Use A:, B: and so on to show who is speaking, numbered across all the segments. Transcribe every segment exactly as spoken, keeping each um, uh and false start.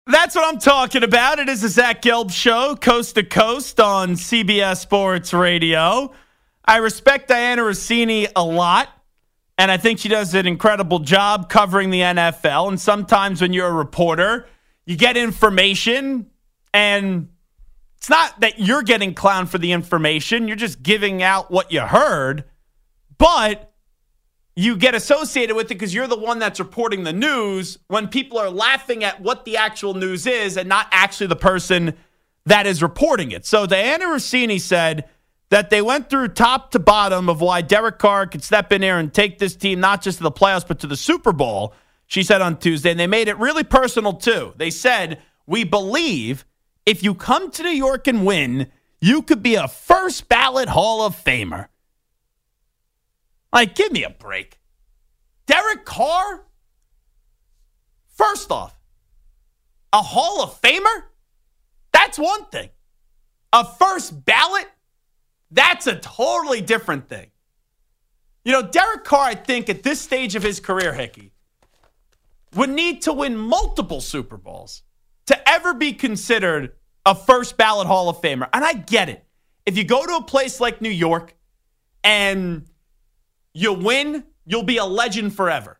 A: That's what I'm talking about. It is the Zach Gelb Show, coast to coast on C B S Sports Radio. I respect Diana Rossini a lot, and I think she does an incredible job covering the N F L. And sometimes when you're a reporter, you get information, and it's not that you're getting clowned for the information. You're just giving out what you heard, but you get associated with it because you're the one that's reporting the news when people are laughing at what the actual news is and not actually the person that is reporting it. So Diana Rossini said that they went through top to bottom of why Derek Carr could step in there and take this team not just to the playoffs but to the Super Bowl, she said on Tuesday, and they made it really personal too. They said, we believe if you come to New York and win, you could be a first ballot Hall of Famer. Like, give me a break. Derek Carr? First off, a Hall of Famer? That's one thing. A first ballot? That's a totally different thing. You know, Derek Carr, I think, at this stage of his career, Hickey, would need to win multiple Super Bowls to ever be considered a first ballot Hall of Famer. And I get it. If you go to a place like New York and you win, you'll be a legend forever.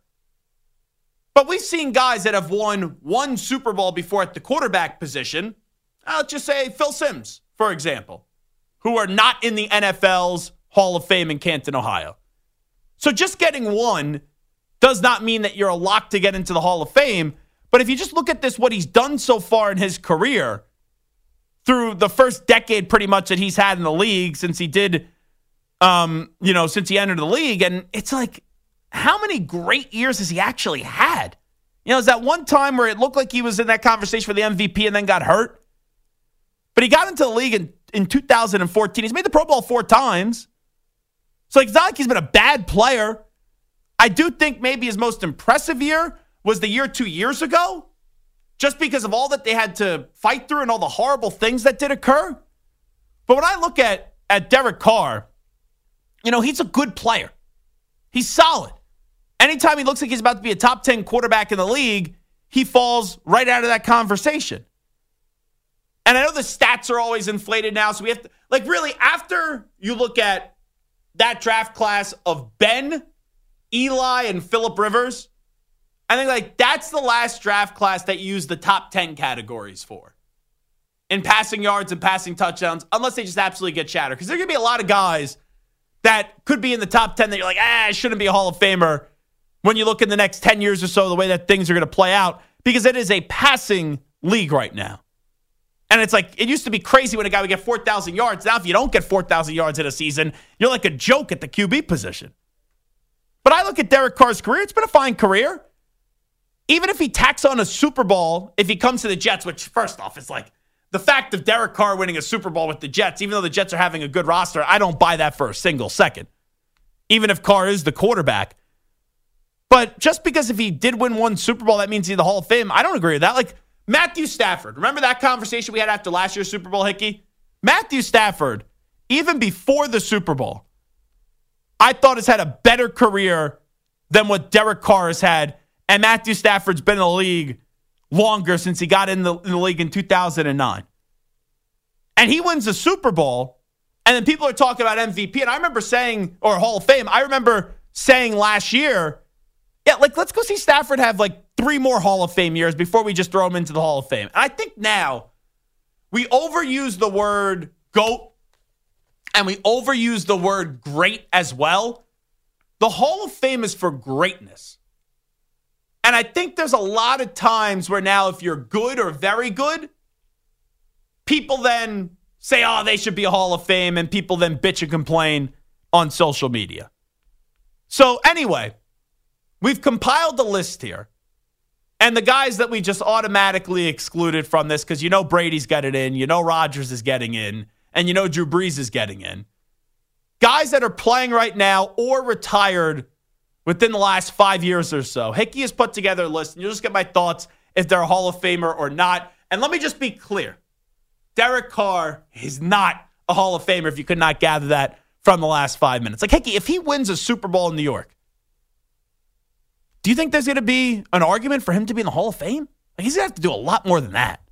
A: But we've seen guys that have won one Super Bowl before at the quarterback position. I'll just say Phil Simms, for example, who are not in the N F L's Hall of Fame in Canton, Ohio. So just getting one does not mean that you're a lock to get into the Hall of Fame. But if you just look at this, what he's done so far in his career through the first decade pretty much that he's had in the league since he did Um, you know, since he entered the league. And it's like, how many great years has he actually had? You know, is that one time where it looked like he was in that conversation for the M V P and then got hurt? But he got into the league in, in two thousand fourteen. He's made the Pro Bowl four times. So like, it's not like he's been a bad player. I do think maybe his most impressive year was the year two years ago, just because of all that they had to fight through and all the horrible things that did occur. But when I look at, at Derek Carr, you know, he's a good player. He's solid. Anytime he looks like he's about to be a top ten quarterback in the league, he falls right out of that conversation. And I know the stats are always inflated now, so we have to, like, really, after you look at that draft class of Ben, Eli, and Phillip Rivers, I think, like, that's the last draft class that you use the top ten categories for in passing yards and passing touchdowns, unless they just absolutely get shattered. Because there are going to be a lot of guys that could be in the top ten that you're like, ah, I shouldn't be a Hall of Famer when you look in the next ten years or so, the way that things are going to play out, because it is a passing league right now. And it's like, it used to be crazy when a guy would get four thousand yards. Now, if you don't get four thousand yards in a season, you're like a joke at the Q B position. But I look at Derek Carr's career. It's been a fine career. Even if he tacks on a Super Bowl, if he comes to the Jets, which first off is like, the fact of Derek Carr winning a Super Bowl with the Jets, even though the Jets are having a good roster, I don't buy that for a single second, even if Carr is the quarterback. But just because if he did win one Super Bowl, that means he's the Hall of Fame, I don't agree with that. Like Matthew Stafford, remember that conversation we had after last year's Super Bowl, Hickey? Matthew Stafford, even before the Super Bowl, I thought has had a better career than what Derek Carr has had. And Matthew Stafford's been in the league longer since he got in the, in the league in two thousand nine. And he wins the Super Bowl, and then people are talking about M V P. And I remember saying, or Hall of Fame, I remember saying last year, yeah, like, let's go see Stafford have like three more Hall of Fame years before we just throw him into the Hall of Fame. And I think now we overuse the word GOAT, and we overuse the word great as well. The Hall of Fame is for greatness. And I think there's a lot of times where now if you're good or very good, people then say, oh, they should be a Hall of Fame, and people then bitch and complain on social media. So anyway, we've compiled the list here. And the guys that we just automatically excluded from this, because you know Brady's got it in, you know Rodgers is getting in, and you know Drew Brees is getting in. Guys that are playing right now or retired within the last five years or so. Hickey has put together a list, and you'll just get my thoughts if they're a Hall of Famer or not. And let me just be clear. Derek Carr is not a Hall of Famer if you could not gather that from the last five minutes. Like, Hickey, if he wins a Super Bowl in New York, do you think there's going to be an argument for him to be in the Hall of Fame? He's going to have to do a lot more than that.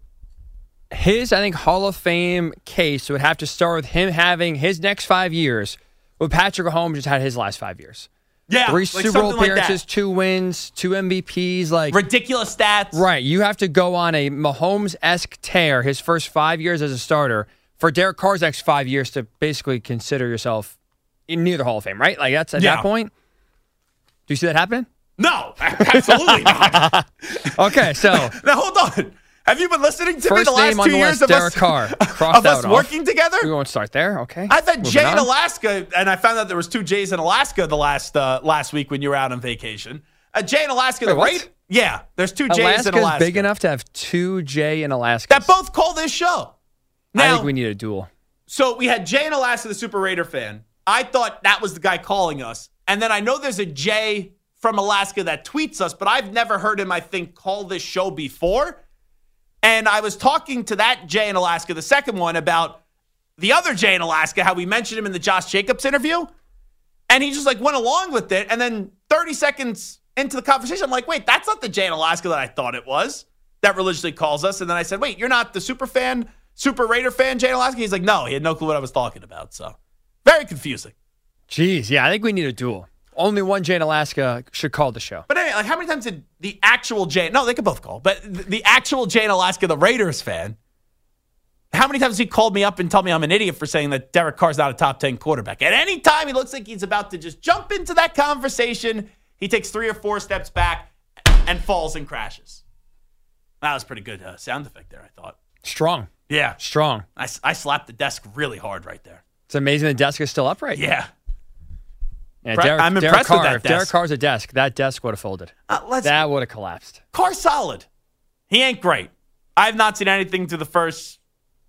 B: His, I think, Hall of Fame case would have to start with him having his next five years what Patrick Mahomes just had his last five years.
A: Yeah.
B: Three
A: like
B: Super Bowl appearances,
A: like
B: two wins, two M V Ps. Like
A: ridiculous stats.
B: Right. You have to go on a Mahomes-esque tear his first five years as a starter for Derek Carr's next five years to basically consider yourself near the Hall of Fame, right? Like that's at
A: yeah.
B: that point. Do you see that happening?
A: No, absolutely not.
B: Okay, so
A: now hold on. Have you been listening to
B: first
A: me the last
B: name on
A: two
B: the
A: years
B: list,
A: of
B: Derek
A: us,
B: Carr,
A: of us working together?
B: We won't start there. Okay.
A: I've had
B: Moving
A: Jay
B: on.
A: in Alaska, and I found out there was two Jays in Alaska the last uh, last week when you were out on vacation. A Jay in Alaska,
B: Wait,
A: the
B: what?
A: rate? Yeah, there's two Jays
B: Alaska's
A: in Alaska.
B: big enough to have two Jay in Alaska.
A: that both call this show. Now,
B: I think we need a duel.
A: So we had Jay in Alaska, the Super Raider fan. I thought that was the guy calling us. And then I know there's a Jay from Alaska that tweets us, but I've never heard him, I think, call this show before. And I was talking to that Jay in Alaska, the second one, about the other Jay in Alaska, how we mentioned him in the Josh Jacobs interview. And he just like went along with it. And then thirty seconds into the conversation, I'm like, wait, that's not the Jay in Alaska that I thought it was that religiously calls us. And then I said, wait, you're not the super fan, Super Raider fan, Jay in Alaska? He's like, no, he had no clue what I was talking about. So very confusing.
B: Jeez, yeah, I think we need a duel. Only one Jay in Alaska should call the show.
A: But anyway, like how many times did the actual Jay, no, they could both call, but the actual Jay in Alaska, the Raiders fan, how many times has he called me up and told me I'm an idiot for saying that Derek Carr's not a top ten quarterback? At any time he looks like he's about to just jump into that conversation, he takes three or four steps back and falls and crashes. That was pretty good uh, sound effect there, I thought.
B: Strong.
A: Yeah.
B: Strong.
A: I, I slapped the desk really hard right there.
B: It's amazing the desk is still upright.
A: Yeah.
B: Yeah,
A: Pre-
B: Derek,
A: I'm
B: Derek
A: impressed
B: Carr,
A: with that
B: if Derek
A: desk.
B: Carr's a desk, that desk would have folded.
A: Uh, let's,
B: that would have collapsed.
A: Carr's solid. He ain't great. I've not seen anything through the first,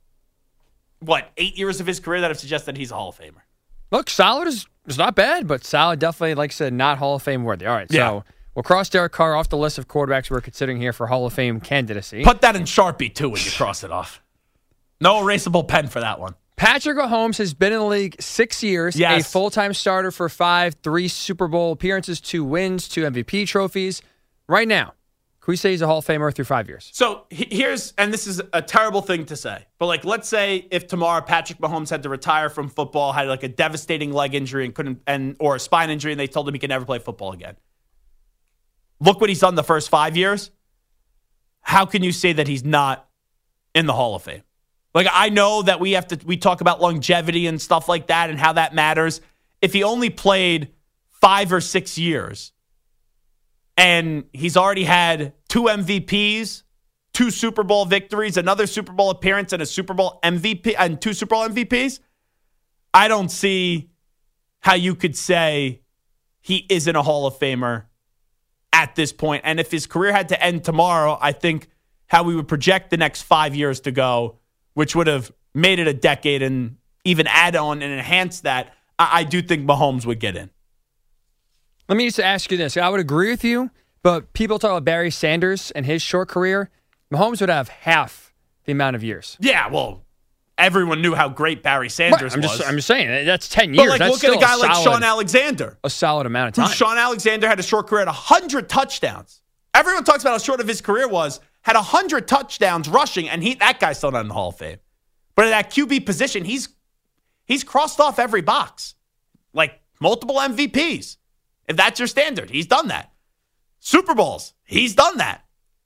A: what, eight years of his career that have suggested he's a Hall of Famer.
B: Look, solid is, is not bad, but solid definitely, like I said, not Hall of Fame worthy. All right,
A: Yeah.
B: so we'll cross Derek Carr off the list of quarterbacks we're considering here for Hall of Fame candidacy.
A: Put that in Sharpie, too, when you cross it off. No erasable pen for that one.
B: Patrick Mahomes has been in the league six years,
A: Yes.
B: a full-time starter for five, three Super Bowl appearances, two wins, two M V P trophies. Right now, can we say he's a Hall of Famer through five years?
A: So he- here's, and this is a terrible thing to say, but like, let's say if tomorrow Patrick Mahomes had to retire from football, had like a devastating leg injury and couldn't, and or a spine injury, and they told him he could never play football again. Look what he's done the first five years. How can you say that he's not in the Hall of Fame? Like, I know that we have to, we talk about longevity and stuff like that and how that matters. If he only played five or six years and he's already had two M V Ps, two Super Bowl victories, another Super Bowl appearance, and a Super Bowl M V P, and two Super Bowl M V Ps, I don't see how you could say he isn't a Hall of Famer at this point. And if his career had to end tomorrow, I think how we would project the next five years to go, which would have made it a decade and even add on and enhance that, I, I do think Mahomes would get in.
B: Let me just ask you this. I would agree with you, but people talk about Barry Sanders and his short career. Mahomes would have half the amount of years.
A: Yeah, well, everyone knew how great Barry Sanders
B: Right, I'm
A: was.
B: just, I'm just saying, that's ten years.
A: But like,
B: that's
A: look at a
B: still
A: guy like
B: solid,
A: Sean Alexander.
B: A solid amount of
A: Who
B: time.
A: Sean Alexander had a short career at one hundred touchdowns. Everyone talks about how short of his career was. Had one hundred touchdowns rushing, and he that guy's still not in the Hall of Fame. But at that Q B position, he's he's crossed off every box. Like multiple M V Ps. If that's your standard, he's done that. Super Bowls, he's done that.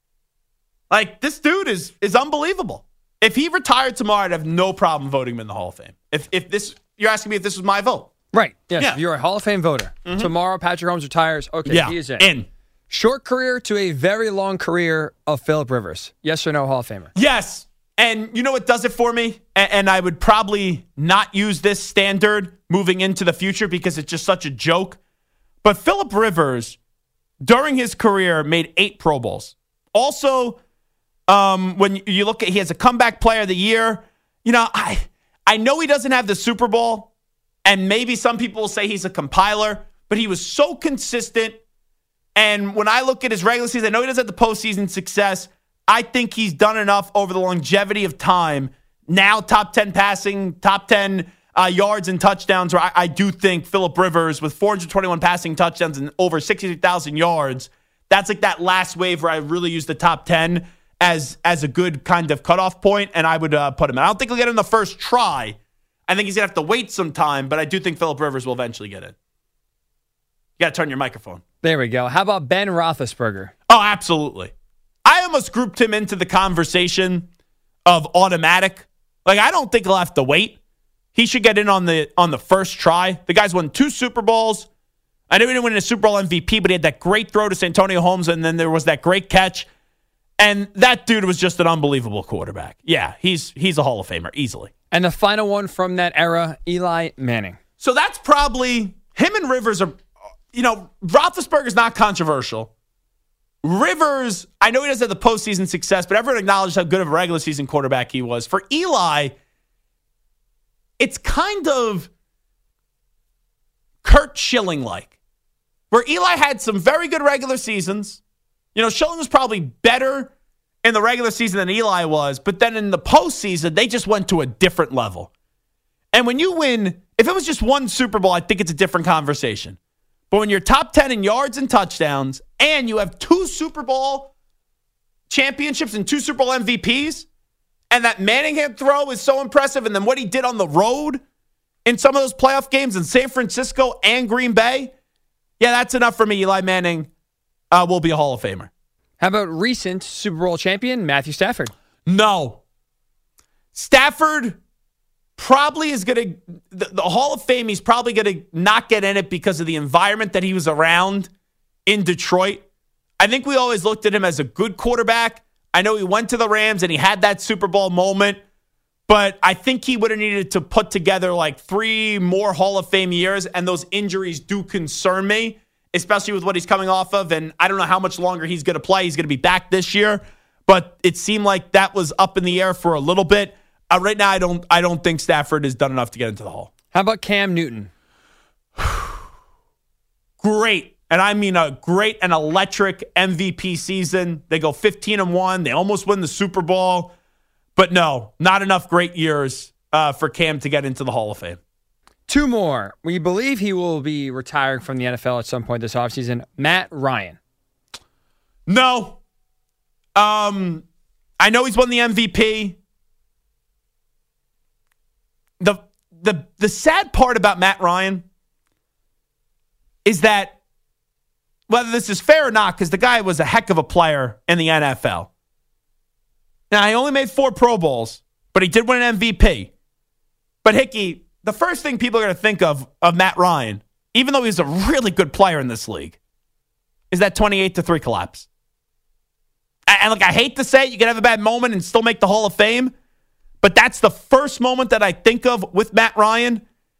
A: Like, this dude is is unbelievable. If he retired tomorrow, I'd have no problem voting him in the Hall of Fame. If if this, you're asking me if this was my vote.
B: Right. Yes.
A: Yeah.
B: If you're a Hall of Fame voter.
A: Mm-hmm.
B: Tomorrow, Patrick Mahomes retires. Okay,
A: Yeah,
B: he is in.
A: in.
B: Short career to a very long career of Phillip Rivers. Yes or no, Hall of Famer?
A: Yes. And you know what does it for me? And, and I would probably not use this standard moving into the future because it's just such a joke. But Phillip Rivers, during his career, made eight Pro Bowls. Also, um, when you look at, he has a comeback player of the year. You know, I I know he doesn't have the Super Bowl, and maybe some people will say he's a compiler, but he was so consistent. And when I look at his regular season, I know he doesn't have the postseason success. I think he's done enough over the longevity of time. Now, top ten passing, top ten uh, yards and touchdowns. Where I, I do think Phillip Rivers, with four hundred twenty-one passing touchdowns and over sixty thousand yards, that's like that last wave where I really use the top ten. as as a good kind of cutoff point, and I would uh, put him in. I don't think he'll get in the first try. I think he's going to have to wait some time, but I do think Phillip Rivers will eventually get in. You got to turn your microphone.
B: There we go. How about Ben Roethlisberger?
A: Oh, absolutely. I almost grouped him into the conversation of automatic. Like, I don't think he'll have to wait. He should get in on the on the first try. The guy's won two Super Bowls. I know he didn't win a Super Bowl M V P, but he had that great throw to Santonio Holmes, and then there was that great catch. And that dude was just an unbelievable quarterback. Yeah, he's he's a Hall of Famer, easily.
B: And the final one from that era, Eli Manning.
A: So that's probably, him and Rivers are, you know, Roethlisberger's not controversial. Rivers, I know he doesn't have the postseason success, but everyone acknowledged how good of a regular season quarterback he was. For Eli, it's kind of Curt Schilling-like, where Eli had some very good regular seasons. You know, Schilling was probably better in the regular season than Eli was, but then in the postseason, they just went to a different level. And when you win, if it was just one Super Bowl, I think it's a different conversation. But when you're top ten in yards and touchdowns, and you have two Super Bowl championships and two Super Bowl M V Ps, and that Manningham throw is so impressive, and then what he did on the road in some of those playoff games in San Francisco and Green Bay, yeah, that's enough for me. Eli Manning uh, will be a Hall of Famer.
B: How about recent Super Bowl champion Matthew Stafford?
A: No. Stafford probably is going to, the, the Hall of Fame, he's probably going to not get in it because of the environment that he was around in Detroit. I think we always looked at him as a good quarterback. I know he went to the Rams and he had that Super Bowl moment, but I think he would have needed to put together like three more Hall of Fame years, and those injuries do concern me, especially with what he's coming off of, and I don't know how much longer he's going to play. He's going to be back this year, but it seemed like that was up in the air for a little bit. Uh, right now, I don't I don't think Stafford has done enough to get into the Hall.
B: How about Cam Newton?
A: Great. And I mean a great and electric M V P season. They go fifteen and one. They almost win the Super Bowl. But no, not enough great years uh, for Cam to get into the Hall of Fame.
B: Two more. We believe he will be retiring from the N F L at some point this offseason. Matt Ryan.
A: No. Um, I know he's won the M V P. The the the sad part about Matt Ryan is that, whether this is fair or not, because the guy was a heck of a player in the N F L. Now, he only made four Pro Bowls, but he did win an M V P. But Hickey, the first thing people are going to think of of Matt Ryan, even though he's a really good player in this league, is that twenty-eight to three collapse. And look, I hate to say it, you can have a bad moment and still make the Hall of Fame, but that's the first moment that I think of with Matt Ryan.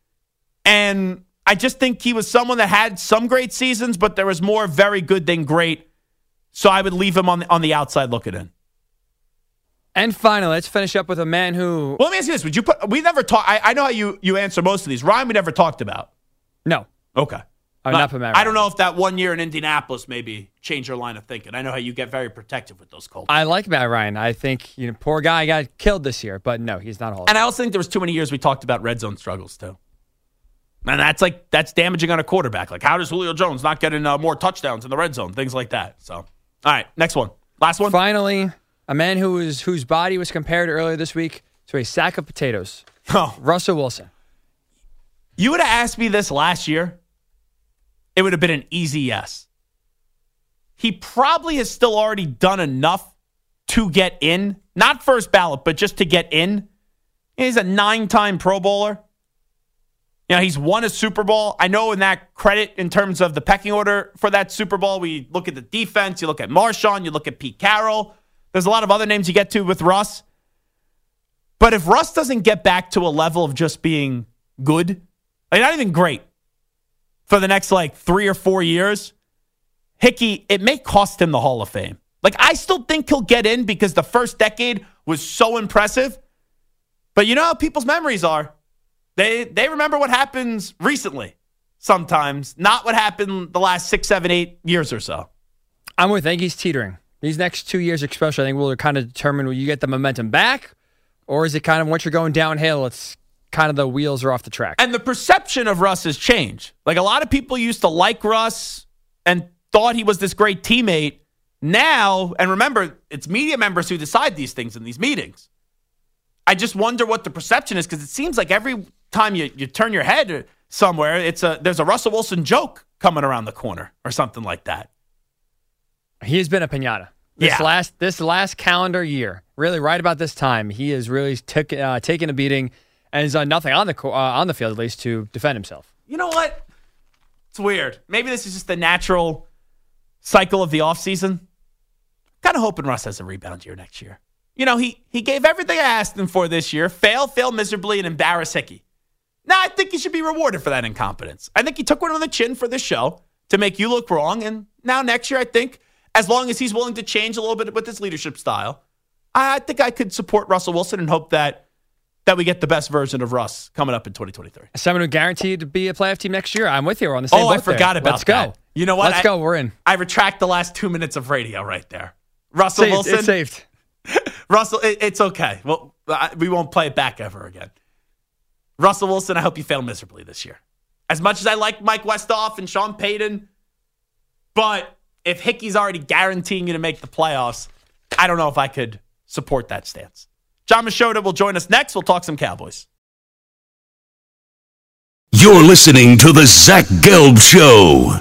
A: And I just think he was someone that had some great seasons, but there was more very good than great. So I would leave him on the, on the outside looking in.
B: And finally, let's finish up with a man who...
A: Well, let me ask you this. Would you put... We never talk... I, I know how you, you answer most of these. Ryan, we never talked about.
B: No.
A: Okay.
B: I'm not, not put Matt Ryan.
A: I don't know if that one year in Indianapolis maybe changed your line of thinking. I know how you get very protective with those Colts.
B: I like Matt Ryan. I think, you know, poor guy got killed this year, but no, he's not a Hall of Famer.
A: And I also think there was too many years we talked about red zone struggles, too. And that's like, that's damaging on a quarterback. Like, how does Julio Jones not get in uh, more touchdowns in the red zone? Things like that. So, all right, next one. Last one.
B: Finally, a man who was whose body was compared earlier this week to a sack of potatoes.
A: Oh.
B: Russell Wilson.
A: You would have asked me this last year, it would have been an easy yes. He probably has still already done enough to get in. Not first ballot, but just to get in. He's a nine-time Pro Bowler. You know, he's won a Super Bowl. I know in that credit in terms of the pecking order for that Super Bowl, we look at the defense, you look at Marshawn, you look at Pete Carroll. There's a lot of other names you get to with Russ. But if Russ doesn't get back to a level of just being good, like not even great, for the next like three or four years, Hickey, it may cost him the Hall of Fame. Like, I still think he'll get in because the first decade was so impressive. But you know how people's memories are. They they remember what happens recently sometimes, not what happened the last six, seven, eight years or so.
B: I'm with Yankees teetering. These next two years especially, I think will kind of determine will you get the momentum back, or is it kind of once you're going downhill, it's kind of the wheels are off the track.
A: And the perception of Russ has changed. Like, a lot of people used to like Russ and thought he was this great teammate. Now, and remember, it's media members who decide these things in these meetings. I just wonder what the perception is, because it seems like every time you, you turn your head somewhere, it's a there's a Russell Wilson joke coming around the corner or something like that.
B: He has been a piñata. This
A: Yeah.
B: last this last calendar year, really right about this time, he has really took, uh, taken a beating and has done nothing on the co- uh, on the field, at least, to defend himself.
A: You know what? It's weird. Maybe this is just the natural cycle of the offseason. Kind of hoping Russ has a rebound year next year. You know, he he gave everything I asked him for this year, fail, fail miserably, and embarrass Hickey. Now, I think he should be rewarded for that incompetence. I think he took one on the chin for this show to make you look wrong, and now next year, I think, as long as he's willing to change a little bit with his leadership style, I think I could support Russell Wilson and hope that that we get the best version of Russ coming up in twenty twenty-three.
B: Someone who guaranteed to be a playoff team next year. I'm with you. We're on the same
A: Oh,
B: boat
A: I forgot
B: there.
A: about
B: Let's
A: that.
B: go.
A: You know what?
B: Let's
A: I,
B: go. We're in.
A: I retract the last two minutes of radio right there. Russell
B: Saved.
A: Wilson.
B: It's saved.
A: Russell, it, it's okay. Well, I, we won't play it back ever again. Russell Wilson, I hope you fail miserably this year. As much as I like Mike Westhoff and Sean Payton, but if Hickey's already guaranteeing you to make the playoffs, I don't know if I could support that stance. John Machota will join us next. We'll talk some Cowboys.
C: You're listening to the Zach Gelb Show.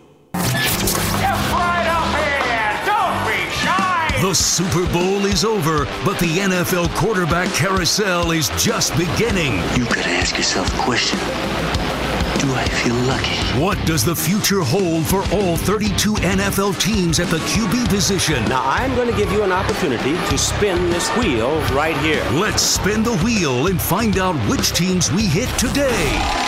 D: Right up here. Don't be shy.
C: The Super Bowl is over, but the N F L quarterback carousel is just beginning.
E: You gotta ask yourself a question. Do I feel lucky?
C: What does the future hold for all thirty-two N F L teams at the Q B position?
F: Now, I'm going to give you an opportunity to spin this wheel right here.
C: Let's spin the wheel and find out which teams we hit today.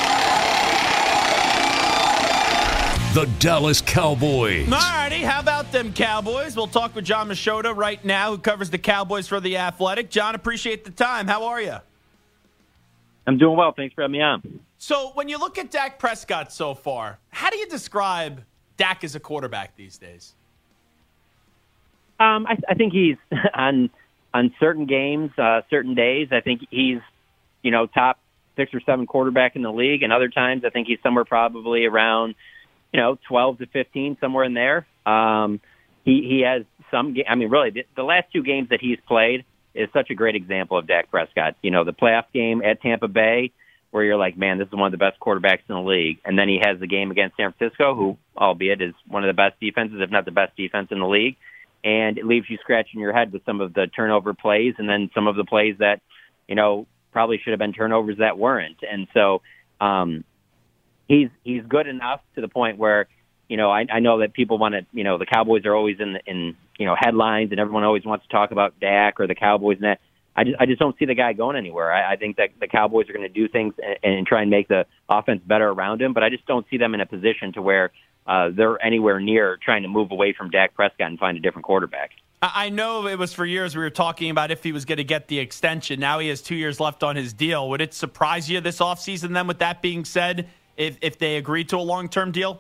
C: The Dallas Cowboys.
A: Alrighty, how about them Cowboys? We'll talk with John Machota right now, who covers the Cowboys for The Athletic. John, appreciate the time. How are you?
G: I'm doing well. Thanks for having me on.
A: So when you look at Dak Prescott so far, how do you describe Dak as a quarterback these days?
G: Um, I, I think he's on on certain games, uh, certain days. I think he's, you know, top six or seven quarterback in the league, and other times I think he's somewhere probably around, you know, twelve to fifteen, somewhere in there. Um, he he has some. Ga- I mean, really, the, the last two games that he's played is such a great example of Dak Prescott. You know, the playoff game at Tampa Bay, where you're like, man, this is one of the best quarterbacks in the league. And then he has the game against San Francisco, who, albeit, is one of the best defenses, if not the best defense in the league. And it leaves you scratching your head with some of the turnover plays and then some of the plays that, you know, probably should have been turnovers that weren't. And so um, he's he's good enough to the point where, you know, I, I know that people want to, you know, the Cowboys are always in, in, you know, headlines, and everyone always wants to talk about Dak or the Cowboys and that. I just, I just don't see the guy going anywhere. I, I think that the Cowboys are going to do things and, and try and make the offense better around him, but I just don't see them in a position to where uh, they're anywhere near trying to move away from Dak Prescott and find a different quarterback.
A: I know it was for years we were talking about if he was going to get the extension. Now he has two years left on his deal. Would it surprise you this offseason then, with that being said, if, if they agree to a long-term deal?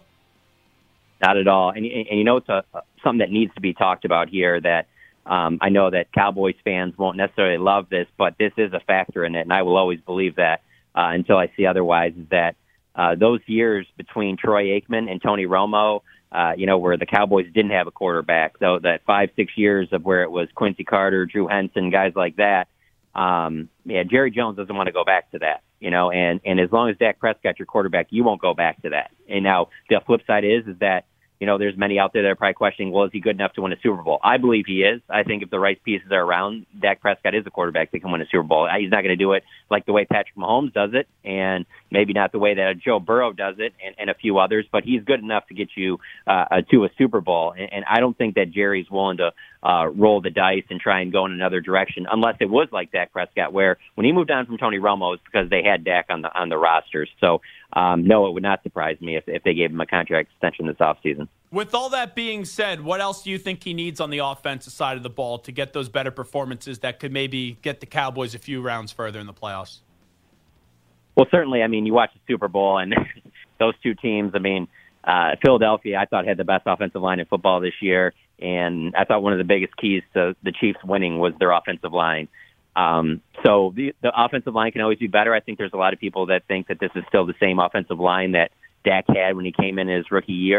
G: Not at all. And, and, and you know, it's a, something that needs to be talked about here that um, I know that Cowboys fans won't necessarily love this, but this is a factor in it, and I will always believe that uh, until I see otherwise, is that uh, those years between Troy Aikman and Tony Romo, uh, you know, where the Cowboys didn't have a quarterback, so that five, six years of where it was Quincy Carter, Drew Henson, guys like that, um, yeah, Jerry Jones doesn't want to go back to that, you know, and, and as long as Dak Prescott's your quarterback, you won't go back to that. And now the flip side is, is that, you know, there's many out there that are probably questioning, well, is he good enough to win a Super Bowl? I believe he is. I think if the right pieces are around, Dak Prescott is a quarterback that can win a Super Bowl. He's not going to do it like the way Patrick Mahomes does it, and maybe not the way that Joe Burrow does it, and, and a few others, but he's good enough to get you uh, to a Super Bowl. And, and I don't think that Jerry's willing to uh, roll the dice and try and go in another direction, unless it was like Dak Prescott, where when he moved on from Tony Romo, it's because they had Dak on the on the rosters. So, um, no, it would not surprise me if, if they gave him a contract extension this offseason.
A: With all that being said, what else do you think he needs on the offensive side of the ball to get those better performances that could maybe get the Cowboys a few rounds further in the playoffs?
G: Well, certainly, I mean, you watch the Super Bowl, and those two teams, I mean, uh, Philadelphia, I thought, had the best offensive line in football this year, and I thought one of the biggest keys to the Chiefs winning was their offensive line. Um, so the, the offensive line can always be better. I think there's a lot of people that think that this is still the same offensive line that Dak had when he came in his rookie year.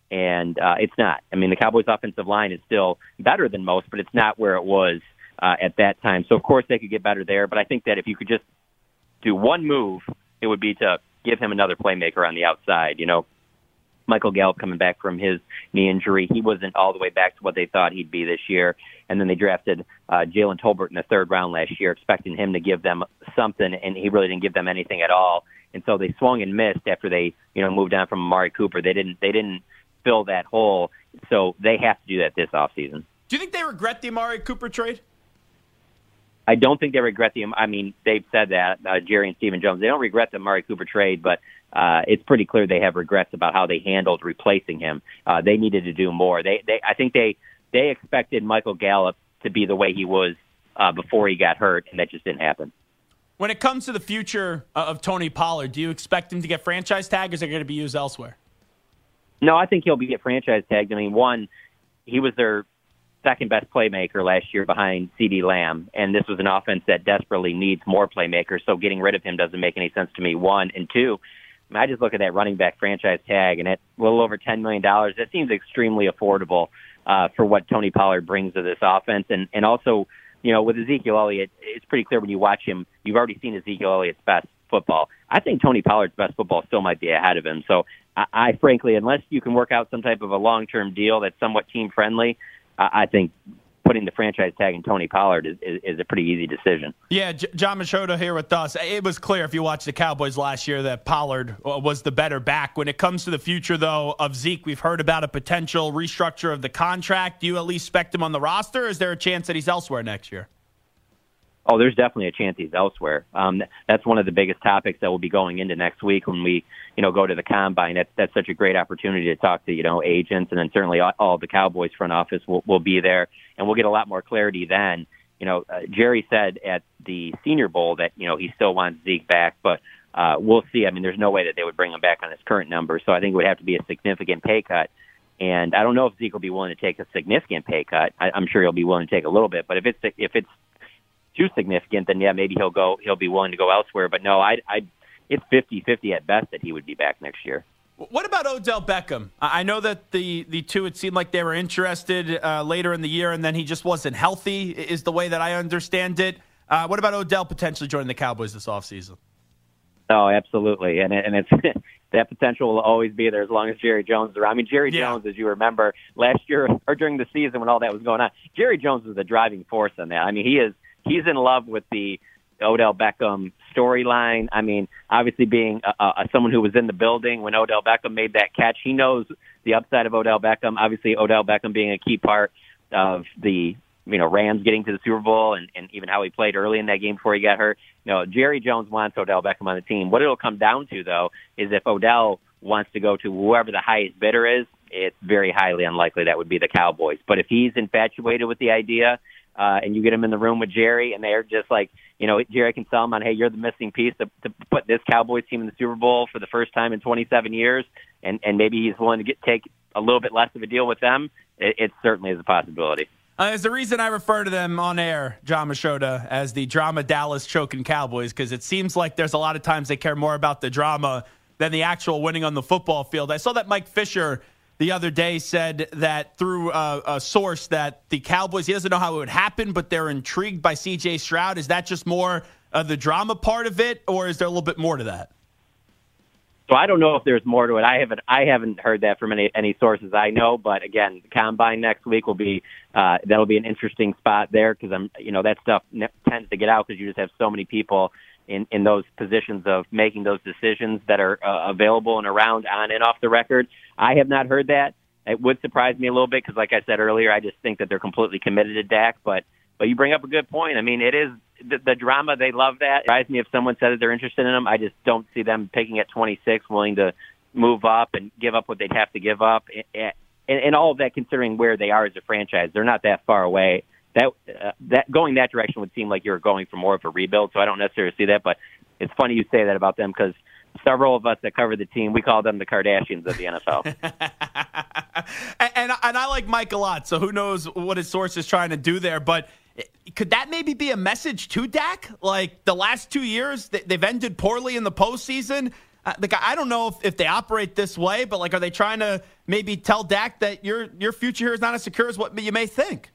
G: and uh, it's not. I mean, the Cowboys' offensive line is still better than most, but it's not where it was uh, at that time. So, of course, they could get better there, but I think that if you could just do one move, it would be to give him another playmaker on the outside. You know, Michael Gallup coming back from his knee injury, he wasn't all the way back to what they thought he'd be this year. And then they drafted uh, Jalen Tolbert in the third round last year, expecting him to give them something, and he really didn't give them anything at all. And so they swung and missed after they, you know, moved on from Amari Cooper. They didn't, they didn't fill that hole, so they have to do that this offseason.
A: Do you think they regret the Amari Cooper trade?
G: I don't think they regret the. I mean, they've said that uh, Jerry and Stephen Jones. They don't regret the Amari Cooper trade, but uh, it's pretty clear they have regrets about how they handled replacing him. Uh, they needed to do more. They, they, I think they, they expected Michael Gallup to be the way he was uh, before he got hurt, and that just didn't happen.
A: When it comes to the future of Tony Pollard, do you expect him to get franchise tag, or is it going to be used elsewhere?
G: No, I think he'll be get franchise tagged. I mean, one, he was their second best playmaker last year behind CeeDee Lamb, and this was an offense that desperately needs more playmakers, so getting rid of him doesn't make any sense to me, one. And two, I, mean, I just look at that running back franchise tag, and at a little over ten million dollars, that seems extremely affordable uh, for what Tony Pollard brings to this offense. And, and also, you know, with Ezekiel Elliott, it's pretty clear when you watch him, you've already seen Ezekiel Elliott's best football. I think Tony Pollard's best football still might be ahead of him. So I, I frankly, unless you can work out some type of a long-term deal that's somewhat team-friendly, I think putting the franchise tag in Tony Pollard is, is, is a pretty easy decision.
A: Yeah, J- John Machota here with us. It was clear if you watched the Cowboys last year that Pollard was the better back. When it comes to the future, though, of Zeke, we've heard about a potential restructure of the contract. Do you at least expect him on the roster, or is there a chance that he's elsewhere next year?
G: Oh, there's definitely a chance he's elsewhere. Um, that's one of the biggest topics that will be going into next week when we, you know, go to the combine. That's that's such a great opportunity to talk to, you know, agents, and then certainly all, all of the Cowboys front office will, will be there, and we'll get a lot more clarity then. You know, uh, Jerry said at the Senior Bowl that, you know, he still wants Zeke back, but uh, we'll see. I mean, there's no way that they would bring him back on his current number, so I think it would have to be a significant pay cut. And I don't know if Zeke will be willing to take a significant pay cut. I, I'm sure he'll be willing to take a little bit, but if it's if it's too significant, then yeah, maybe he'll go. He'll be willing to go elsewhere. But no, I, I, it's fifty-fifty at best that he would be back next year.
A: What about Odell Beckham? I know that the the two, it seemed like they were interested uh, later in the year, and then he just wasn't healthy, is the way that I understand it. Uh, what about Odell potentially joining the Cowboys this offseason?
G: Oh, absolutely, and and it's that potential will always be there as long as Jerry Jones is around. I mean, Jerry
A: yeah.
G: Jones, as you remember last year or during the season when all that was going on, Jerry Jones was the driving force on that. I mean, he is. He's in love with the Odell Beckham storyline. I mean, obviously being a, a, someone who was in the building when Odell Beckham made that catch, he knows the upside of Odell Beckham. Obviously, Odell Beckham being a key part of the, you know, Rams getting to the Super Bowl, and, and even how he played early in that game before he got hurt. You know, Jerry Jones wants Odell Beckham on the team. What it'll come down to, though, is if Odell wants to go to whoever the highest bidder is, it's very highly unlikely that would be the Cowboys. But if he's infatuated with the idea, Uh, and you get him in the room with Jerry, and they're just like, you know, Jerry can sell him on, hey, you're the missing piece to, to put this Cowboys team in the Super Bowl for the first time in twenty-seven years, and, and maybe he's willing to get take a little bit less of a deal with them. It, it certainly is a possibility.
A: Uh, there's the reason I refer to them on air, John Machota, as the drama Dallas choking Cowboys, because it seems like there's a lot of times they care more about the drama than the actual winning on the football field. I saw that Mike Fisher the other day said that through a, a source that the Cowboys, he doesn't know how it would happen, but they're intrigued by C J Stroud. Is that just more of the drama part of it, or is there a little bit more to that?
G: So I don't know if there's more to it. I haven't I haven't heard that from any any sources I know. But again, the combine next week will be uh, that'll be an interesting spot there, because I'm you know that stuff tends to get out because you just have so many people in, in those positions of making those decisions that are uh, available and around on and off the record. I have not heard that. It would surprise me a little bit because, like I said earlier, I just think that they're completely committed to Dak. But but you bring up a good point. I mean, it is the, the drama. They love that. It surprised me if someone said that they're interested in him. I just don't see them picking at twenty-six, willing to move up and give up what they'd have to give up. And, and, and all of that, considering where they are as a franchise, they're not that far away. That uh, that going that direction would seem like you're going for more of a rebuild. So I don't necessarily see that. But it's funny you say that about them, because several of us that cover the team, we call them the Kardashians of the N F L.
A: and, and and I like Mike a lot, so who knows what his source is trying to do there. But could that maybe be a message to Dak? Like, the last two years, they've ended poorly in the postseason. Uh, the guy, I don't know if, if they operate this way, but like, are they trying to maybe tell Dak that your your future here is not as secure as what you may think?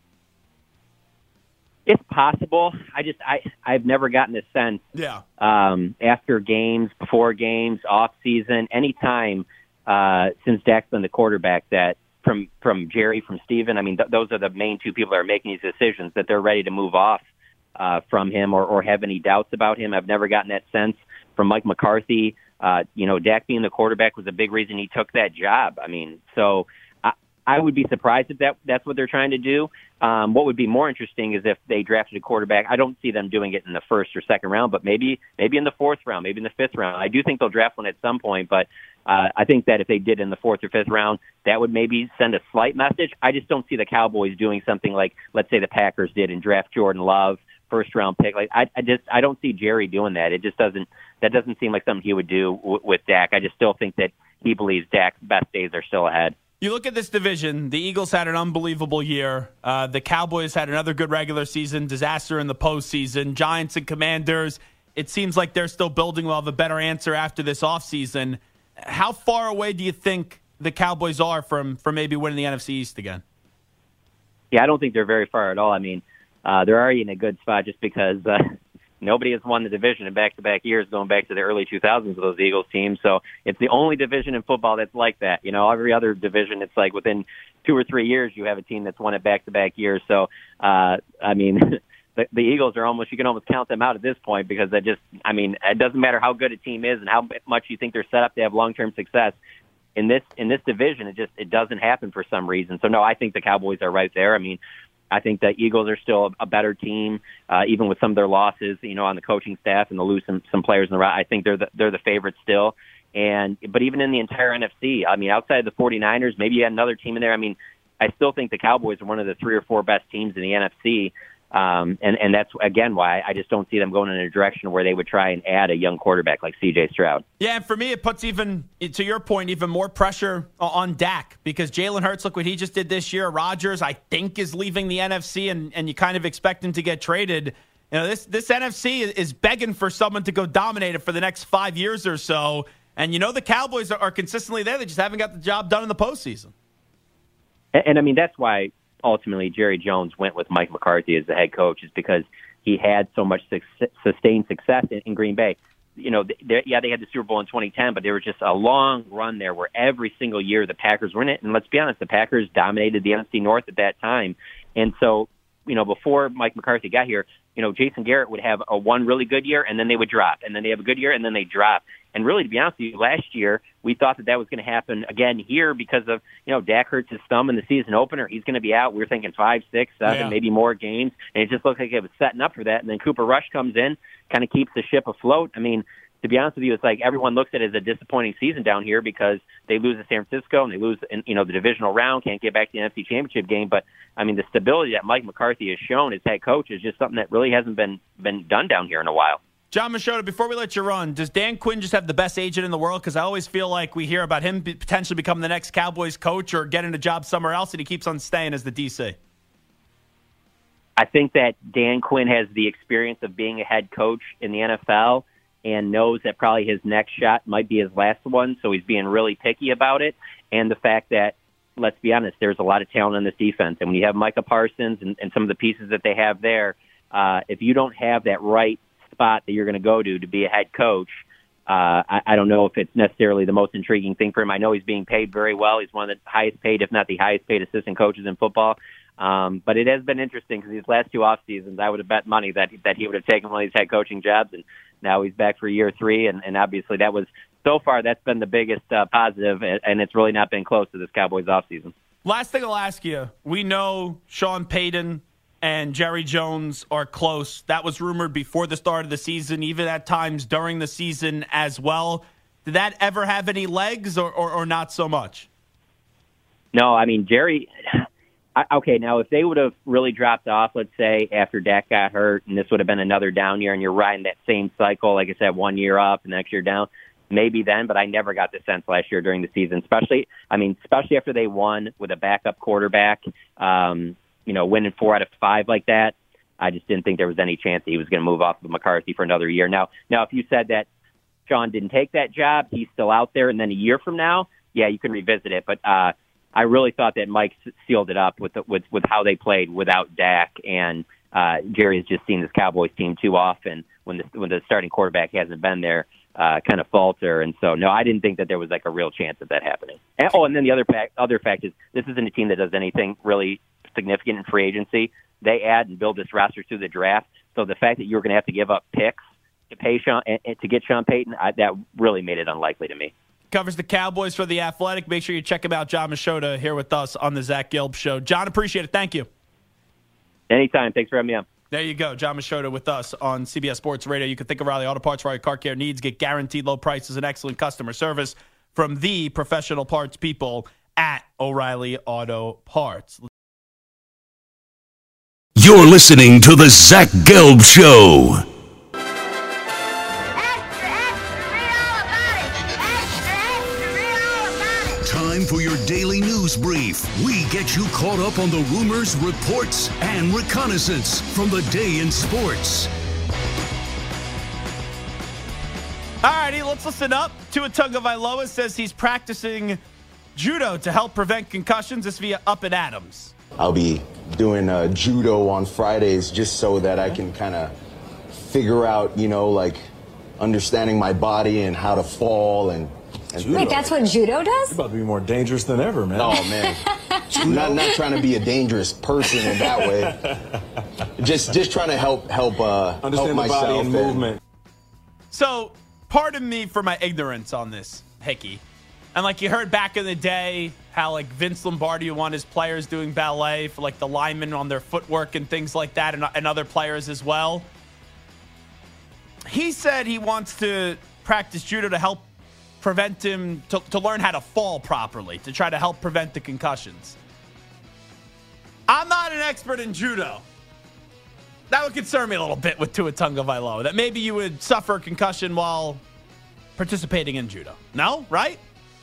G: It's possible. I just I I've never gotten a sense.
A: Yeah.
G: Um, after games, before games, off season, anytime uh, since Dak's been the quarterback, that from from Jerry, from Steven, I mean, th- those are the main two people that are making these decisions, that they're ready to move off uh, from him or, or have any doubts about him. I've never gotten that sense from Mike McCarthy. Uh, you know, Dak being the quarterback was a big reason he took that job. I mean, so I, I would be surprised if that that's what they're trying to do. Um, what would be more interesting is if they drafted a quarterback. I don't see them doing it in the first or second round, but maybe maybe in the fourth round, maybe in the fifth round. I do think they'll draft one at some point, but uh, I think that if they did in the fourth or fifth round, that would maybe send a slight message. I just don't see the Cowboys doing something like, let's say, the Packers did and draft Jordan Love, first round pick. Like I, I just I don't see Jerry doing that. It just doesn't. That doesn't seem like something he would do w- with Dak. I just still think that he believes Dak's best days are still ahead.
A: You look at this division, the Eagles had an unbelievable year. Uh, the Cowboys had another good regular season, disaster in the postseason. Giants and Commanders, it seems like they're still building. We'll have a better answer after this offseason. How far away do you think the Cowboys are from, from maybe winning the N F C East again?
G: Yeah, I don't think they're very far at all. I mean, uh, they're already in a good spot just because uh, nobody has won the division in back-to-back years going back to the early two thousands with those Eagles teams. So it's the only division in football that's like that. You know, every other division, it's like within two or three years you have a team that's won it back-to-back years. So, uh, I mean, the, the Eagles are almost, you can almost count them out at this point because they just, I mean, it doesn't matter how good a team is and how much you think they're set up to have long-term success. In this in this division, it just it doesn't happen for some reason. So, no, I think the Cowboys are right there. I mean, I think the Eagles are still a better team, uh, even with some of their losses, you know, on the coaching staff and the lose some, some players in the right. I think they're the, they're the favorites still. And but even in the entire N F C, I mean, outside of the 49ers, maybe you had another team in there. I mean, I still think the Cowboys are one of the three or four best teams in the N F C. Um, and, and that's, again, why I just don't see them going in a direction where they would try and add a young quarterback like C J Stroud.
A: Yeah, and for me, it puts even, to your point, even more pressure on Dak because Jalen Hurts, look what he just did this year. Rodgers, I think, is leaving the N F C, and, and you kind of expect him to get traded. You know, this, this N F C is begging for someone to go dominate it for the next five years or so. And you know the Cowboys are, are consistently there. They just haven't got the job done in the postseason.
G: And, and I mean, that's why ultimately Jerry Jones went with Mike McCarthy as the head coach, is because he had so much su- sustained success in, in Green Bay. You know, yeah, they had the Super Bowl in twenty ten, but there was just a long run there where every single year the Packers were in it. And let's be honest, the Packers dominated the N F C North at that time. And so, you know, before Mike McCarthy got here, you know, Jason Garrett would have a one really good year, and then they would drop, and then they have a good year, and then they drop. And really, to be honest with you, last year we thought that that was going to happen again here because of, you know, Dak hurts his thumb in the season opener. He's going to be out. We were thinking five, six, seven, yeah. maybe more games, and it just looked like it was setting up for that. And then Cooper Rush comes in, kind of keeps the ship afloat. I mean, to be honest with you, it's like everyone looks at it as a disappointing season down here because they lose to San Francisco and they lose, in, you know, the divisional round, can't get back to the N F C Championship game. But I mean, the stability that Mike McCarthy has shown as head coach is just something that really hasn't been been done down here in a while.
A: John Machota, before we let you run, does Dan Quinn just have the best agent in the world? Because I always feel like we hear about him potentially becoming the next Cowboys coach or getting a job somewhere else, and he keeps on staying as the D C.
G: I think that Dan Quinn has the experience of being a head coach in the N F L and knows that probably his next shot might be his last one, so he's being really picky about it. And the fact that, let's be honest, there's a lot of talent on this defense. And when you have Micah Parsons and, and some of the pieces that they have there, uh, if you don't have that right spot that you're going to go to to be a head coach, uh, I, I don't know if it's necessarily the most intriguing thing for him. I know he's being paid very well. He's one of the highest paid, if not the highest paid assistant coaches in football. Um, but it has been interesting because these last two off seasons, I would have bet money that that he would have taken one of these head coaching jobs, and now he's back for year three. And, and obviously that was, so far, that's been the biggest uh, positive, and, and it's really not been close to this Cowboys off season.
A: Last thing I'll ask you, we know Sean Payton and Jerry Jones are close. That was rumored before the start of the season, even at times during the season as well. Did that ever have any legs or, or, or not so much?
G: No, I mean, Jerry, I, okay, now if they would have really dropped off, let's say, after Dak got hurt, and this would have been another down year, and you're riding that same cycle, like I said, one year up and next year down, maybe then, but I never got the sense last year during the season, especially, I mean, especially after they won with a backup quarterback, um, you know, winning four out of five like that. I just didn't think there was any chance that he was going to move off of McCarthy for another year. Now, now, if you said that Sean didn't take that job, he's still out there, and then a year from now, yeah, you can revisit it. But uh, I really thought that Mike sealed it up with the, with with how they played without Dak, and uh, Jerry has just seen this Cowboys team too often when the when the starting quarterback hasn't been there, uh, kind of falter. And so, no, I didn't think that there was like a real chance of that happening. And, oh, and then the other fact, other fact is this isn't a team that does anything really significant in free agency. They add and build this roster through the draft. So the fact that you're going to have to give up picks to pay Sean and, and to get Sean Payton, I, that really made it unlikely to me.
A: Covers the Cowboys for The Athletic. Make sure you check him out, Jon Machota, here with us on the Zach Gelb Show. John, appreciate it. Thank you.
G: Anytime. Thanks for having me on.
A: There you go. Jon Machota with us on C B S Sports Radio. You can think of O'Reilly Auto Parts for all your car care needs. Get guaranteed low prices and excellent customer service from the professional parts people at O'Reilly Auto Parts.
C: You're listening to the Zach Gelb Show. Time for your daily news brief. We get you caught up on the rumors, reports, and reconnaissance from the day in sports.
A: All righty, let's listen up. Tua Tagovailoa says he's practicing judo to help prevent concussions. This via Up and Adams.
H: I'll be doing uh, judo on Fridays just so that I can kind of figure out, you know, like understanding my body and how to fall and. and
I: Wait, that's what judo does?
J: You're about to be more dangerous than ever, man.
H: Oh man, I'm not not trying to be a dangerous person in that way. Just just trying to help help uh,
J: understand
H: help
J: the
H: myself
J: body and
H: and
J: movement.
A: So, pardon me for my ignorance on this, Hickey. And like you heard back in the day, how like Vince Lombardi would want his players doing ballet for like the linemen on their footwork and things like that, and, and other players as well. He said he wants to practice judo to help prevent him, to, to learn how to fall properly, to try to help prevent the concussions. I'm not an expert in judo. That would concern me a little bit with Tua Tagovailoa, that maybe you would suffer a concussion while participating in judo. No? Right?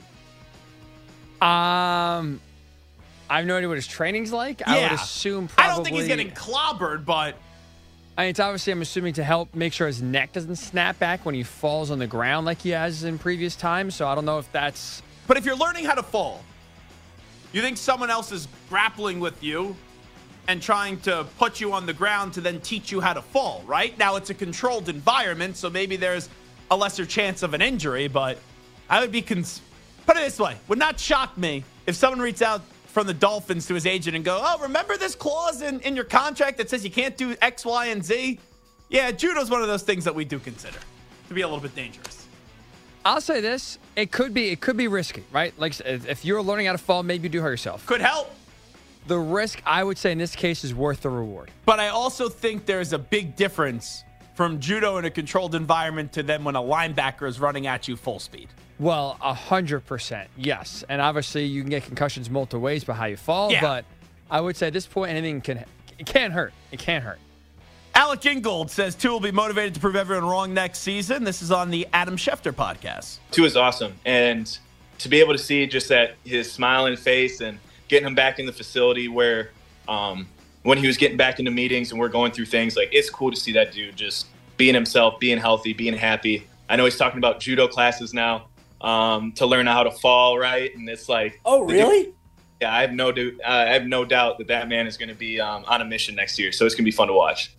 B: Um, I have no idea what his training's like.
A: Yeah.
B: I would assume probably.
A: I don't think he's getting clobbered, but.
B: I mean, it's obviously, I'm assuming, to help make sure his neck doesn't snap back when he falls on the ground like he has in previous times. So I don't know if that's.
A: But if you're learning how to fall, you think someone else is grappling with you and trying to put you on the ground to then teach you how to fall, right? Now, it's a controlled environment, so maybe there's a lesser chance of an injury, but I would be, cons- put it this way, would not shock me if someone reached out from the Dolphins to his agent and go, oh, remember this clause in, in your contract that says you can't do X, Y, and Z? Yeah, judo's one of those things that we do consider to be a little bit dangerous.
B: I'll say this. It could be it could be risky, right? Like, if you're learning how to fall, maybe you do hurt yourself.
A: Could help.
B: The risk, I would say, in this case is worth the reward.
A: But I also think there's a big difference from judo in a controlled environment to then when a linebacker is running at you full speed.
B: Well, one hundred percent, yes. And obviously, you can get concussions multiple ways by how you fall.
A: Yeah.
B: But I would say at this point, anything can it can't hurt. It can't hurt.
A: Alec Ingold says Tua will be motivated to prove everyone wrong next season. This is on the Adam Schefter podcast.
K: Tua is awesome. And to be able to see just that his smiling face and getting him back in the facility where um, when he was getting back into meetings and we're going through things, like, it's cool to see that dude just being himself, being healthy, being happy. I know he's talking about judo classes now um, to learn how to fall, right? And it's like,
L: oh, really?
K: Dude, yeah, I have no do, uh, I have no doubt that that man is going to be um, on a mission next year. So it's going to be fun to watch.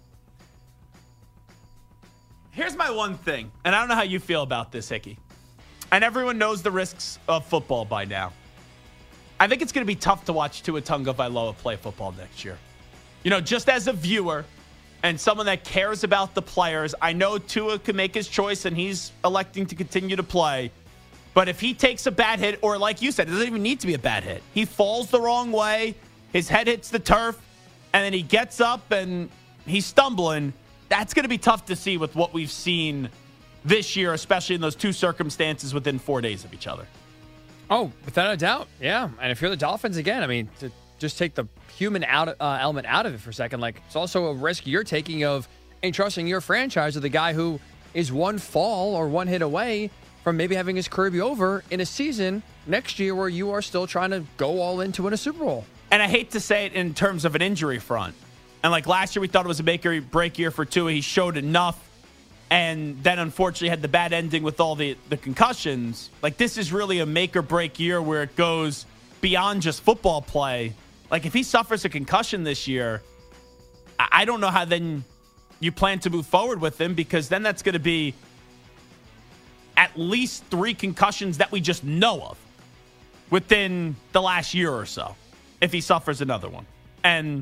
A: Here's my one thing, and I don't know how you feel about this, Hickey. And everyone knows the risks of football by now. I think it's going to be tough to watch Tua Tagovailoa play football next year. You know, just as a viewer and someone that cares about the players, I know Tua can make his choice and he's electing to continue to play. But if he takes a bad hit, or like you said, it doesn't even need to be a bad hit. He falls the wrong way, his head hits the turf, and then he gets up and he's stumbling. That's going to be tough to see with what we've seen this year, especially in those two circumstances within four days of each other.
B: Oh, without a doubt, yeah. And if you're the Dolphins, again, I mean, to just take the human out, uh, element out of it for a second, like, it's also a risk you're taking of entrusting your franchise with a guy who is one fall or one hit away from maybe having his career be over in a season next year where you are still trying to go all in to win a Super Bowl.
A: And I hate to say it in terms of an injury front. And like last year, we thought it was a make or break year for Tua. He showed enough and then unfortunately had the bad ending with all the, the concussions. Like, this is really a make or break year where it goes beyond just football play. Like, if he suffers a concussion this year, I, I don't know how then you plan to move forward with him, because then that's going to be at least three concussions that we just know of within the last year or so, if he suffers another one. And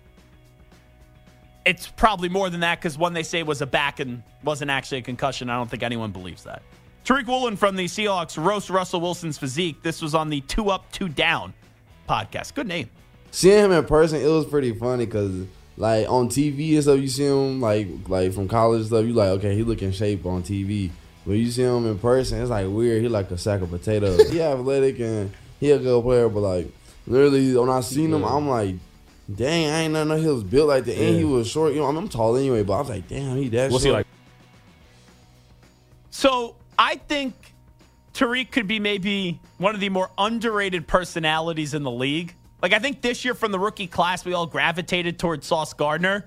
A: it's probably more than that, because one they say was a back and wasn't actually a concussion. I don't think anyone believes that. Tariq Woolen from the Seahawks roast Russell Wilson's physique. This was on the Two Up, Two Down podcast. Good name.
I: Seeing him in person, it was pretty funny because, like, on T V and stuff, you see him, like, like from college stuff, you like, okay, he look in shape on T V. When you see him in person, it's, like, weird. He like a sack of potatoes. He athletic and he a good player, but, like, literally, when I seen him, I'm like, dang, I ain't know he was built like that. And he was short. You know, I'm tall anyway, but I was like, damn, he that
L: What's
I: short.
L: he like?
A: So I think Tariq could be maybe one of the more underrated personalities in the league. Like, I think this year from the rookie class, we all gravitated towards Sauce Gardner.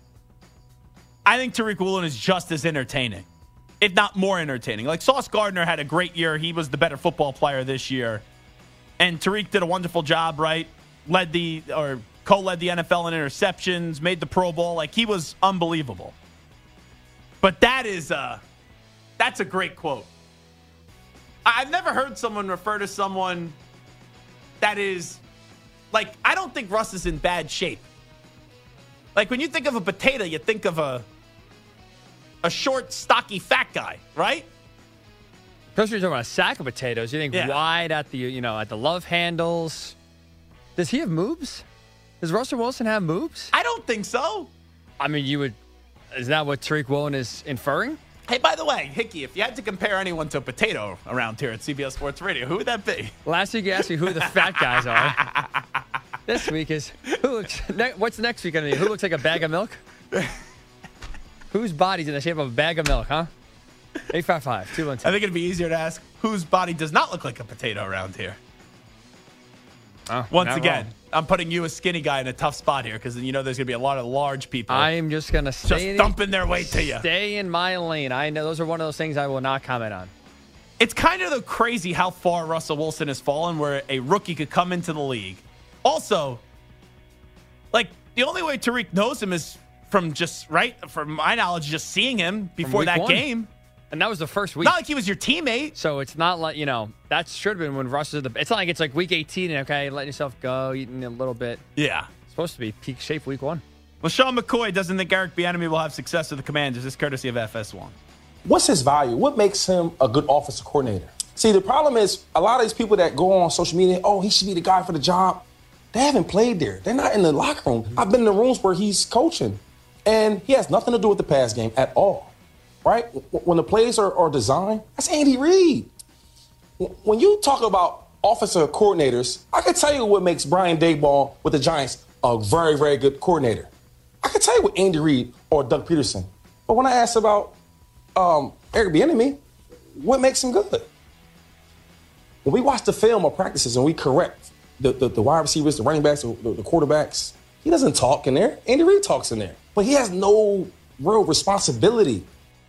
A: I think Tariq Woolen is just as entertaining, if not more entertaining. Like, Sauce Gardner had a great year. He was the better football player this year. And Tariq did a wonderful job, right? Led the, or co-led the N F L in interceptions, made the Pro Bowl. Like, he was unbelievable. But that is, uh, that's a great quote. I've never heard someone refer to someone that is, like, I don't think Russ is in bad shape. Like, when you think of a potato, you think of a a short, stocky, fat guy, right?
B: Especially talking about a sack of potatoes. You think
A: Yeah.
B: wide at the, you know, at the love handles. Does he have moves? Does Russell Wilson have moves?
A: I don't think so.
B: I mean, you would. Is that what Tariq Woolen is inferring?
A: Hey, by the way, Hickey, if you had to compare anyone to a potato around here at C B S Sports Radio, who would that be?
B: Last week you asked me who the fat guys are. This week is who looks. Ne- what's next week gonna be? Who looks like a bag of milk? Whose body's in the shape of a bag of milk, huh? eight five five, two one two.
A: I think it'd be easier to ask whose body does not look like a potato around here.
B: Oh,
A: Once
B: not
A: again,
B: wrong.
A: I'm putting you, a skinny guy, in a tough spot here, because you know there's going to be a lot of large people
B: I am just gonna
A: just
B: stay in,
A: thumping their way to you.
B: Stay in my lane. I know those are one of those things I will not comment on.
A: It's kind of the crazy how far Russell Wilson has fallen, where a rookie could come into the league. Also, like, the only way Tariq knows him is from just, right, from my knowledge, just seeing him before
B: week
A: that
B: one.
A: game.
B: And that was the first week.
A: Not like he was your teammate.
B: So it's not like, you know, that should have been when Russ is the. It's not like it's like week eighteen and, okay, letting yourself go, eating a little bit.
A: Yeah.
B: It's supposed to be peak shape week one.
A: LaShawn McCoy doesn't think Eric Bieniemy will have success with the Commanders. This is courtesy of F S one.
L: What's his value? What makes him a good offensive coordinator? See, the problem is a lot of these people that go on social media, oh, he should be the guy for the job. They haven't played there. They're not in the locker room. I've been in the rooms where he's coaching, and he has nothing to do with the pass game at all, right? When the plays are, are designed, that's Andy Reid. When you talk about offensive coordinators, I can tell you what makes Brian Daboll with the Giants a very, very good coordinator. I can tell you what Andy Reid or Doug Peterson. But when I ask about um, Eric Bieniemy, what makes him good? When we watch the film or practices and we correct the, the, the wide receivers, the running backs, the, the quarterbacks, he doesn't talk in there. Andy Reid talks in there. But he has no real responsibility.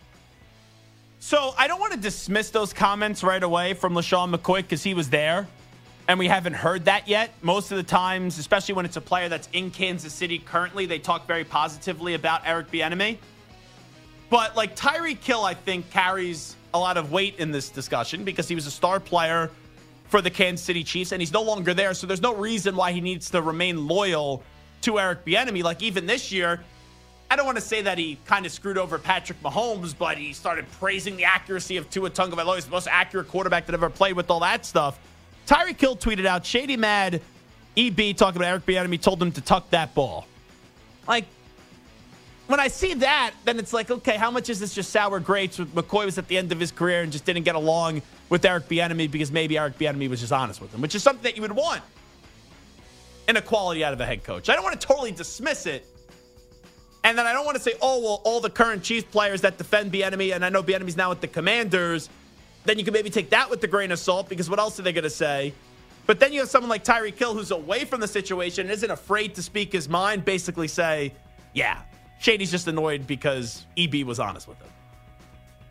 A: So I don't want to dismiss those comments right away from LaShawn McCoy, because he was there, and we haven't heard that yet. Most of the times, especially when it's a player that's in Kansas City currently, they talk very positively about Eric Bieniemy. But, like, Tyreek Hill, I think, carries a lot of weight in this discussion, because he was a star player for the Kansas City Chiefs, and he's no longer there, so there's no reason why he needs to remain loyal to Eric Bieniemy. Like, even this year, I don't want to say that he kind of screwed over Patrick Mahomes, but he started praising the accuracy of Tua Tagovailoa. He's the most accurate quarterback that ever played, with all that stuff. Tyreek Hill tweeted out, Shady Mad E B talking about Eric Bieniemy told him to tuck that ball. Like, when I see that, then it's like, okay, how much is this just sour grapes? McCoy was at the end of his career and just didn't get along with Eric Bieniemy because maybe Eric Bieniemy was just honest with him, which is something that you would want in a quality out of a head coach. I don't want to totally dismiss it. And then I don't want to say, oh, well, all the current Chiefs players that defend Bieniemy, and I know Bieniemy's now with the Commanders, then you can maybe take that with a grain of salt, because what else are they going to say? But then you have someone like Tyreek Hill, who's away from the situation and isn't afraid to speak his mind, basically say, yeah, Shady's just annoyed because E B was honest with him.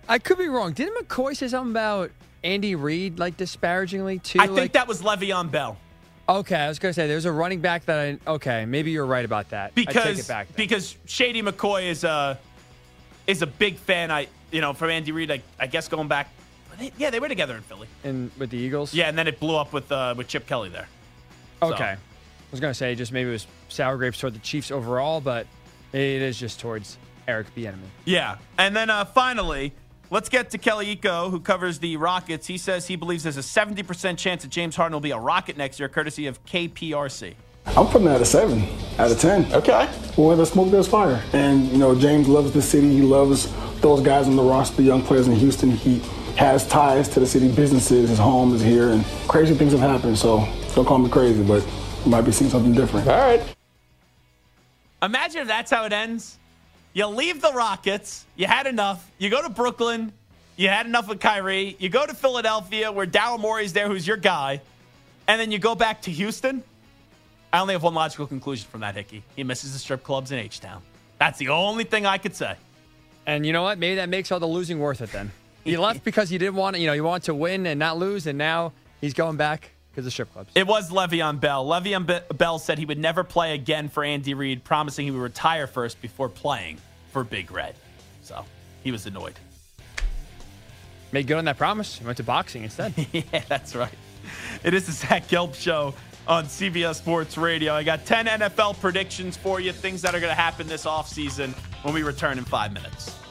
B: I could be wrong. Didn't McCoy say something about Andy Reid, like, disparagingly, too?
A: I think
B: like,
A: that was Le'Veon Bell.
B: Okay, I was going to say, there's a running back that I... Okay, maybe you're right about that.
A: Because,
B: I take it back then.
A: because Shady McCoy is a, is a big fan, I you know, from Andy Reid, I, I guess going back... They, yeah, they were together in Philly.
B: And with the Eagles?
A: Yeah, and then it blew up with uh, with Chip Kelly there.
B: Okay.
A: So.
B: I was going to say, just maybe it was sour grapes toward the Chiefs overall, but it is just towards Eric Bieniemy.
A: Yeah, and then uh, finally... Let's get to Kelly Iko, who covers the Rockets. He says he believes there's a seventy percent chance that James Harden will be a Rocket next year, courtesy of K P R C.
M: I'm putting that at a seven out of ten.
A: Okay.
M: Well, where there's smoke, there's fire. And, you know, James loves the city. He loves those guys on the roster, the young players in Houston. He has ties to the city, businesses, his home is here, and crazy things have happened. So don't call me crazy, but you might be seeing something different.
A: All right. Imagine if that's how it ends. You leave the Rockets. You had enough. You go to Brooklyn. You had enough with Kyrie. You go to Philadelphia, where Daryl Morey's there, who's your guy. And then you go back to Houston. I only have one logical conclusion from that, Hickey. He misses the strip clubs in H-Town. That's the only thing I could say.
B: And you know what? Maybe that makes all the losing worth it then. He left because he didn't want to, you know, he wanted to win and not lose, and now he's going back because of strip clubs.
A: It was Le'Veon Bell. Le'Veon Be- Bell said he would never play again for Andy Reid, promising he would retire first before playing for Big Red. So he was annoyed.
B: Made good on that promise. He went to boxing instead.
A: Yeah, that's right. It is the Zach Gelb Show on C B S Sports Radio. I got ten N F L predictions for you, things that are going to happen this offseason when we return in five minutes.